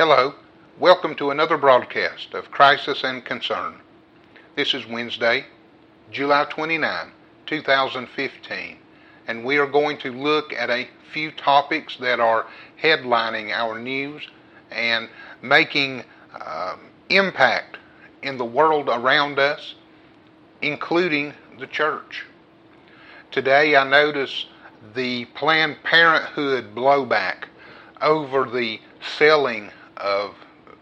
Hello, welcome to another broadcast of Crisis and Concern. This is Wednesday, July 29, 2015, and we are going to look at a few topics that are headlining our news and making impact in the world around us, including the church. Today I notice the Planned Parenthood blowback over the selling of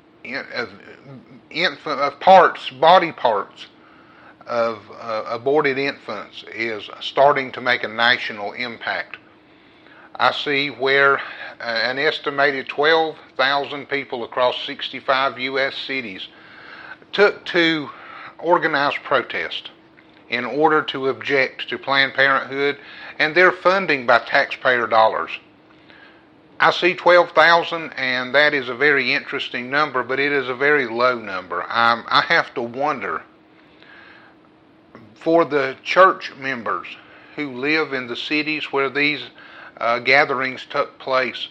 body parts of aborted infants is starting to make a national impact. I see where an estimated 12,000 people across 65 U.S. cities took to organized protest in order to object to Planned Parenthood and their funding by taxpayer dollars. I see 12,000, and that is a very interesting number, but it is a very low number. I have to wonder, for the church members who live in the cities where these gatherings took place,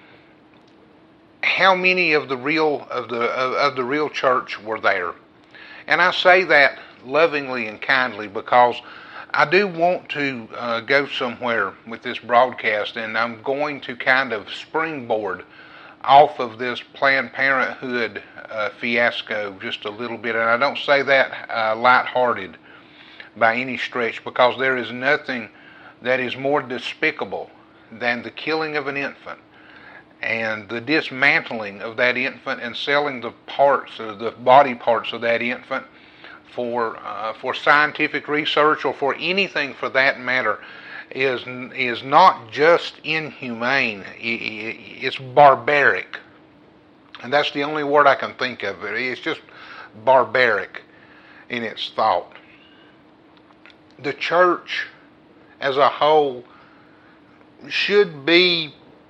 how many of the real church were there? And I say that lovingly and kindly because I do want to go somewhere with this broadcast, and I'm going to kind of springboard off of this Planned Parenthood fiasco just a little bit. And I don't say that lighthearted by any stretch, because there is nothing that is more despicable than the killing of an infant and the dismantling of that infant and selling the body parts of that infant for scientific research, or for anything for that matter, is not just inhumane. It's barbaric, and that's the only word I can think of. It's just barbaric in its thought. The church as a whole should be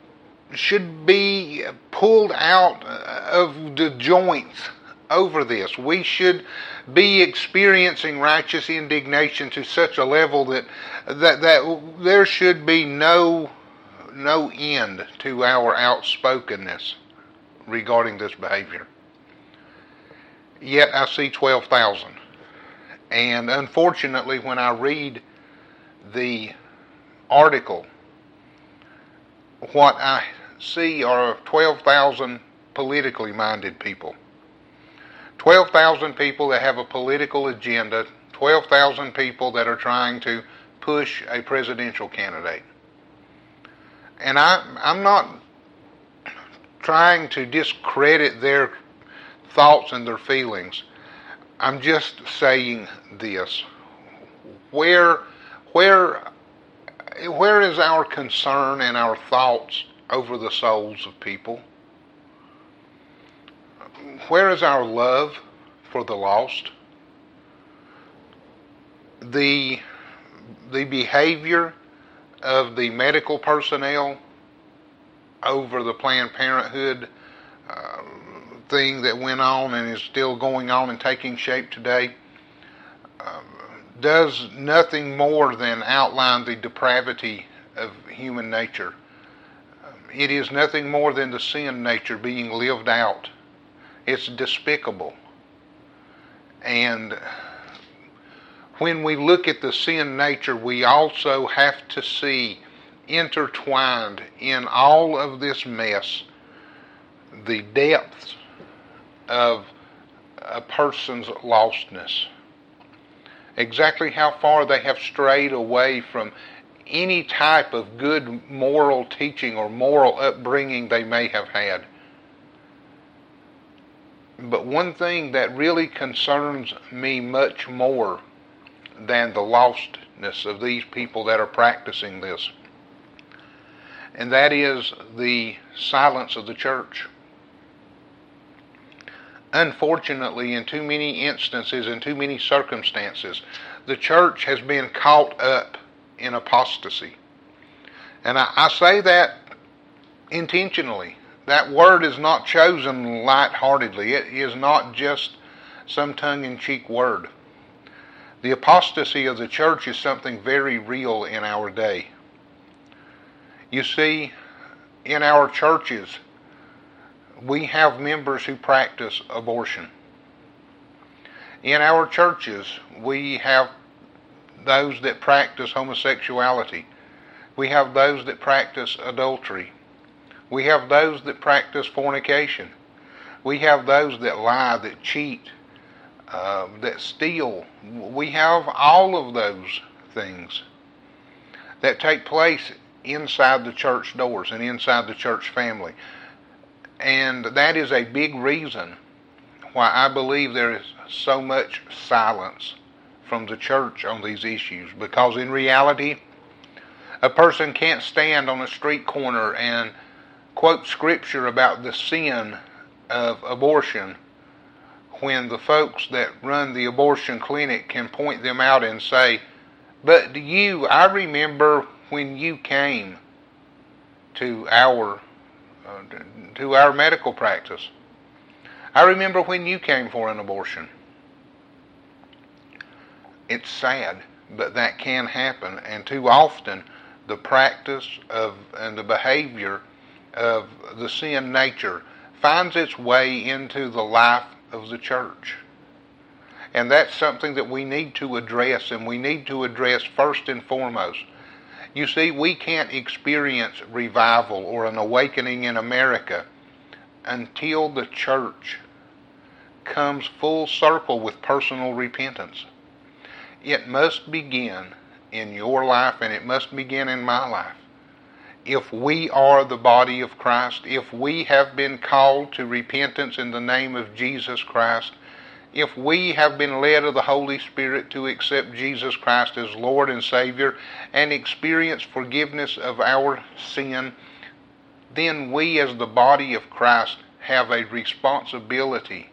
pulled out of the joints over this. We should be experiencing righteous indignation to such a level that there should be no end to our outspokenness regarding this behavior. Yet I see 12,000. And unfortunately, when I read the article, what I see are 12,000 politically minded people. 12,000 people that have a political agenda, 12,000 people that are trying to push a presidential candidate. And I'm not trying to discredit their thoughts and their feelings. I'm just saying this. Where is our concern and our thoughts over the souls of people? Where is our love for the lost? The behavior of the medical personnel over the Planned Parenthood thing that went on and is still going on and taking shape today does nothing more than outline the depravity of human nature. It is nothing more than the sin nature being lived out. It's despicable. And when we look at the sin nature, we also have to see intertwined in all of this mess the depths of a person's lostness. Exactly how far they have strayed away from any type of good moral teaching or moral upbringing they may have had. But one thing that really concerns me much more than the lostness of these people that are practicing this, and that is the silence of the church. Unfortunately, in too many instances, in too many circumstances, the church has been caught up in apostasy. And I say that intentionally. That word is not chosen lightheartedly. It is not just some tongue-in-cheek word. The apostasy of the church is something very real in our day. You see, in our churches, We have members who practice abortion. In our churches, we have those that practice homosexuality. We have those that practice adultery. We have those that practice fornication. We have those that lie, that cheat, that steal. We have all of those things that take place inside the church doors and inside the church family. And that is a big reason why I believe there is so much silence from the church on these issues. Because in reality, a person can't stand on a street corner and quote scripture about the sin of abortion when the folks that run the abortion clinic can point them out and say, but I remember when you came to our medical practice. I remember when you came for an abortion. It's sad, but that can happen, and too often the practice of and the behavior of the sin nature finds its way into the life of the church. And that's something that we need to address, and we need to address first and foremost. You see, we can't experience revival or an awakening in America until the church comes full circle with personal repentance. It must begin in your life, and it must begin in my life. If we are the body of Christ, if we have been called to repentance in the name of Jesus Christ, if we have been led of the Holy Spirit to accept Jesus Christ as Lord and Savior and experience forgiveness of our sin, then we as the body of Christ have a responsibility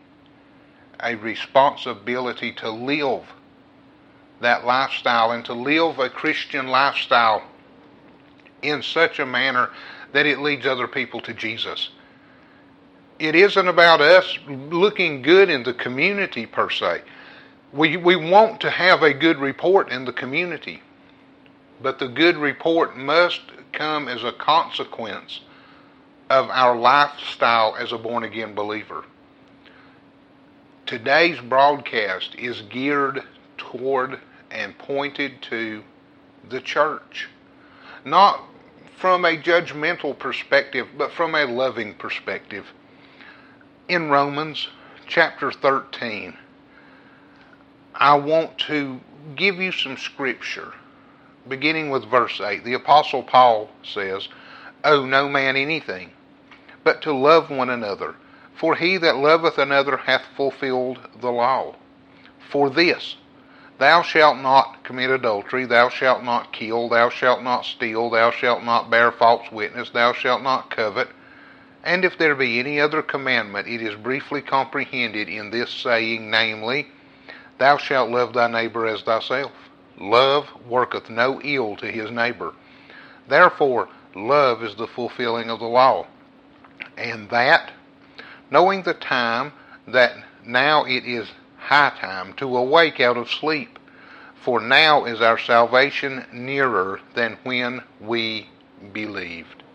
to live that lifestyle and to live a Christian lifestyle in such a manner that it leads other people to Jesus. It isn't about us looking good in the community per se. We want to have a good report in the community, but the good report must come as a consequence of our lifestyle as a born-again believer. Today's broadcast is geared toward and pointed to the church. Not from a judgmental perspective, but from a loving perspective. In Romans chapter 13, I want to give you some scripture, beginning with verse 8. The Apostle Paul says, "Owe no man anything, but to love one another. For he that loveth another hath fulfilled the law. For this, thou shalt not commit adultery, thou shalt not kill, thou shalt not steal, thou shalt not bear false witness, thou shalt not covet. And if there be any other commandment, it is briefly comprehended in this saying, namely, thou shalt love thy neighbor as thyself. Love worketh no ill to his neighbor. Therefore, love is the fulfilling of the law. And that, knowing the time, that now it is high time to awake out of sleep. For now is our salvation nearer than when we believed."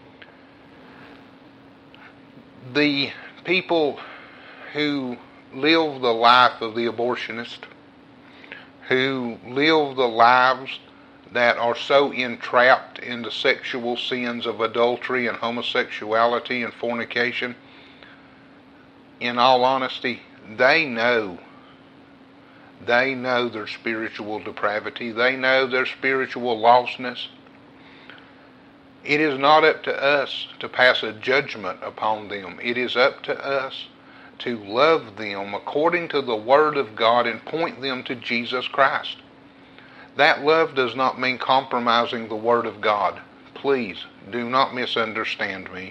The people who live the life of the abortionist, who live the lives that are so entrapped in the sexual sins of adultery and homosexuality and fornication, in all honesty, they know their spiritual depravity. They know their spiritual lostness. It is not up to us to pass a judgment upon them. It is up to us to love them according to the Word of God and point them to Jesus Christ. That love does not mean compromising the Word of God. Please do not misunderstand me.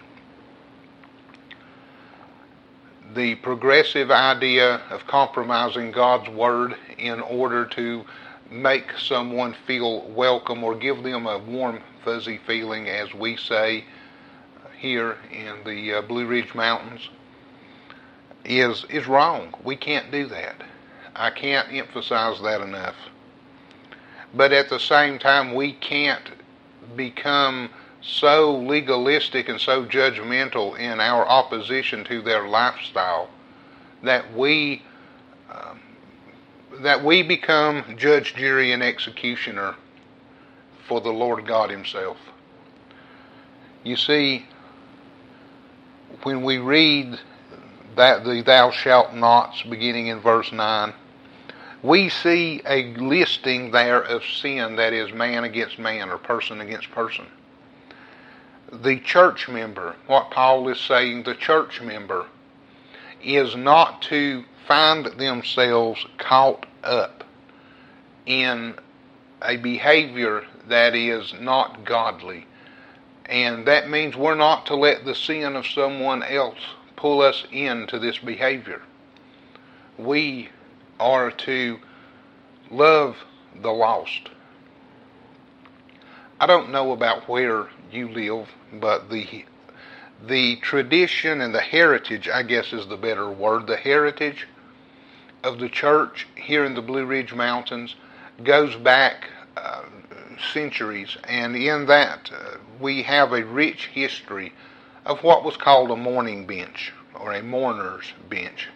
The progressive idea of compromising God's Word in order to make someone feel welcome or give them a warm, fuzzy feeling, as we say here in the Blue Ridge Mountains, is wrong. We can't do that. I can't emphasize that enough. But at the same time, we can't become so legalistic and so judgmental in our opposition to their lifestyle that we become judge, jury, and executioner for the Lord God Himself. You see, when we read that the thou shalt nots beginning in verse 9, we see a listing there of sin that is man against man or person against person. The church member, what Paul is saying, the church member is not to find themselves caught up in a behavior that is not godly. And that means we're not to let the sin of someone else pull us into this behavior. We are to love the lost. I don't know about where you live, but the tradition and the heritage, I guess is the better word, the heritage of the church here in the Blue Ridge Mountains goes back centuries, and in that we have a rich history of what was called a mourning bench or a mourner's bench,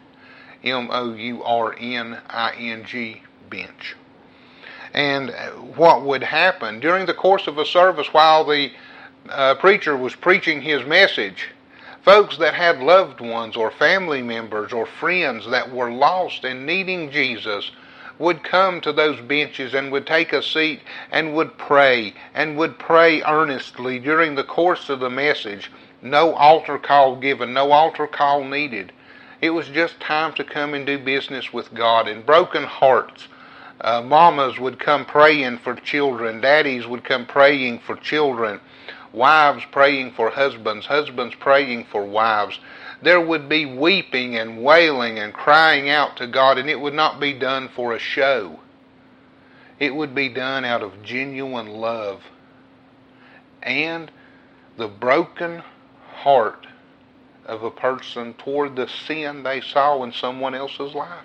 mourning bench. And what would happen during the course of a service while the preacher was preaching his message, folks that had loved ones or family members or friends that were lost and needing Jesus would come to those benches and would take a seat and would pray earnestly during the course of the message. No altar call given, no altar call needed. It was just time to come and do business with God. And broken hearts, mamas would come praying for children, daddies would come praying for children, wives praying for husbands, husbands praying for wives. There would be weeping and wailing and crying out to God, and it would not be done for a show. It would be done out of genuine love and the broken heart of a person toward the sin they saw in someone else's life.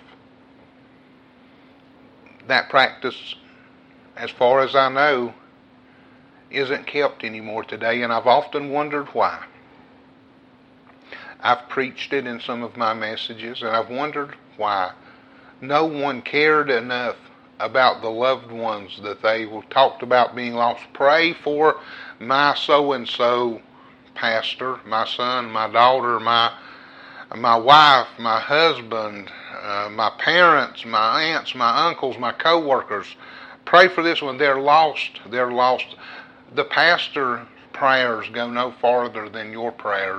That practice, as far as I know, isn't kept anymore today, and I've often wondered why. I've preached it in some of my messages, and I've wondered why no one cared enough about the loved ones that they talked about being lost. Pray for my so-and-so pastor, my son, my daughter, my wife, my husband, my parents, my aunts, my uncles, my co-workers. Pray for this one. They're lost. They're lost. The pastor's prayers go no farther than your prayers.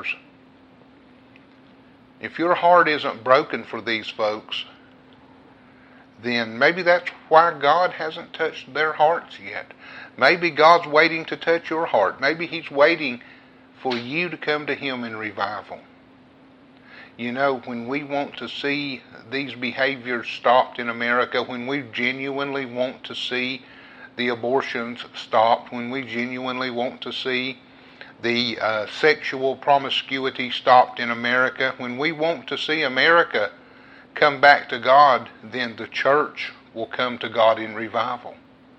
If your heart isn't broken for these folks, then maybe that's why God hasn't touched their hearts yet. Maybe God's waiting to touch your heart. Maybe He's waiting for you to come to Him in revival. You know, when we want to see these behaviors stopped in America, when we genuinely want to see the abortions stopped, when we genuinely want to see the sexual promiscuity stopped in America, when we want to see America come back to God, then the church will come to God in revival.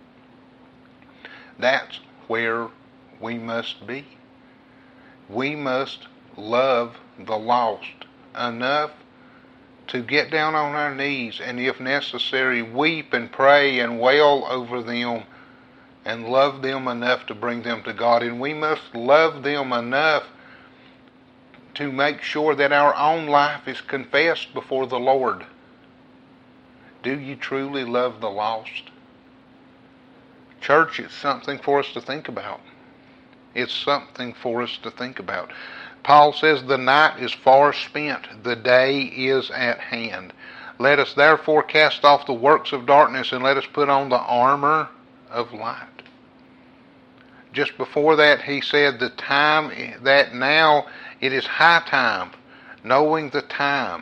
That's where we must be. We must love the lost enough to get down on our knees and, if necessary, weep and pray and wail over them and love them enough to bring them to God. And we must love them enough to make sure that our own life is confessed before the Lord. Do you truly love the lost? Church, it's something for us to think about. It's something for us to think about. Paul says the night is far spent, the day is at hand. Let us therefore cast off the works of darkness and let us put on the armor of light. Just before that he said the time, that now it is high time, knowing the time.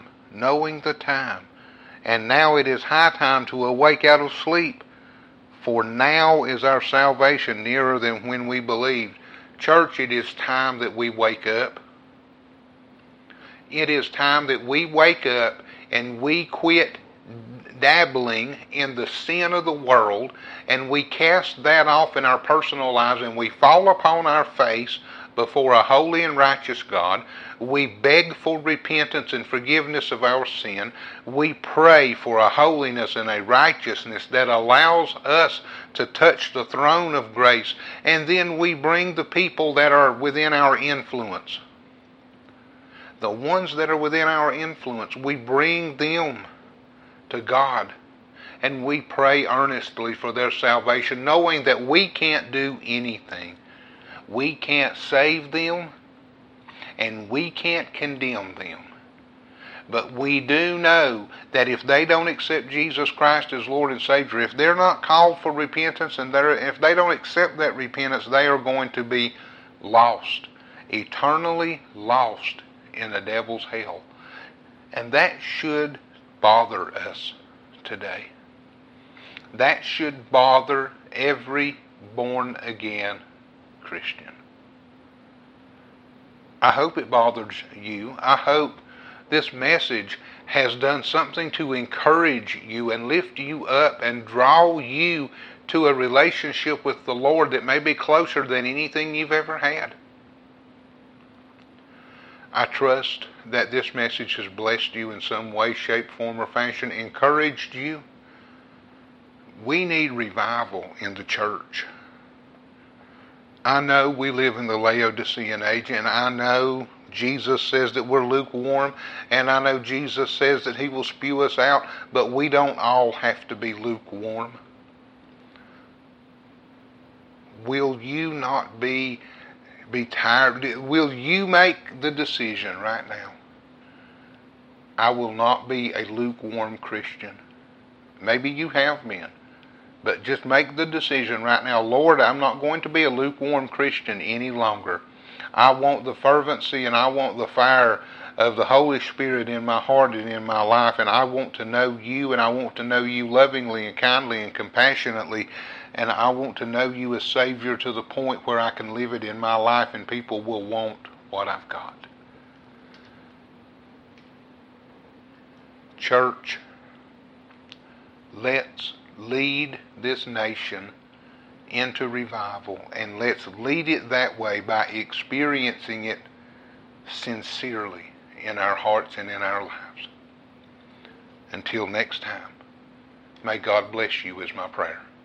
And now it is high time to awake out of sleep, for now is our salvation nearer than when we believed. Church, it is time that we wake up. It is time that we wake up and we quit dabbling in the sin of the world, and we cast that off in our personal lives, and we fall upon our face before a holy and righteous God. We beg for repentance and forgiveness of our sin. We pray for a holiness and a righteousness that allows us to touch the throne of grace. And then we bring the people that are within our influence. The ones that are within our influence, we bring them to God. And we pray earnestly for their salvation, knowing that we can't do anything. We can't save them, and we can't condemn them. But we do know that if they don't accept Jesus Christ as Lord and Savior, if they're not called for repentance, and if they don't accept that repentance, they are going to be lost, eternally lost in the devil's hell. And that should bother us today. That should bother every born-again Christian. I hope it bothers you. I hope this message has done something to encourage you and lift you up and draw you to a relationship with the Lord that may be closer than anything you've ever had. I trust that this message has blessed you in some way, shape, form, or fashion, encouraged you. We need revival in the church. I know we live in the Laodicean age, and I know Jesus says that we're lukewarm, and I know Jesus says that He will spew us out, but we don't all have to be lukewarm. Will you not be tired? Will you make the decision right now? I will not be a lukewarm Christian. Maybe you have been. But just make the decision right now. Lord, I'm not going to be a lukewarm Christian any longer. I want the fervency and I want the fire of the Holy Spirit in my heart and in my life. And I want to know you, and I want to know you lovingly and kindly and compassionately. And I want to know you as Savior to the point where I can live it in my life and people will want what I've got. Church, let's lead this nation into revival, and let's lead it that way by experiencing it sincerely in our hearts and in our lives. Until next time, may God bless you is my prayer.